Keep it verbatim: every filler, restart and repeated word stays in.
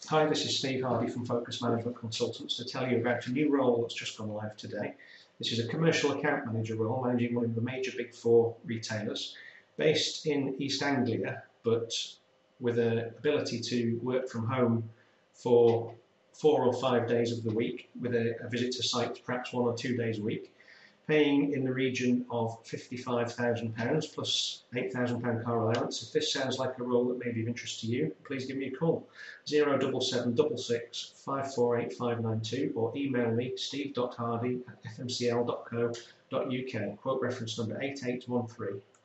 Hi, this is Steve Hardy from Focus Management Consultants to tell you about a new role that's just gone live today. This is a commercial account manager role managing one of the major big four retailers based in East Anglia, but with an ability to work from home for four or five days of the week with a, a visit to site perhaps one or two days a week, paying in the region of fifty-five thousand pounds plus eight thousand pounds car allowance. If this sounds like a role that may be of interest to you, please give me a call, zero seven seven six six five four eight five nine two, or email me steve dot hardy at f m c l dot co dot u k, quote reference number eight eight one three.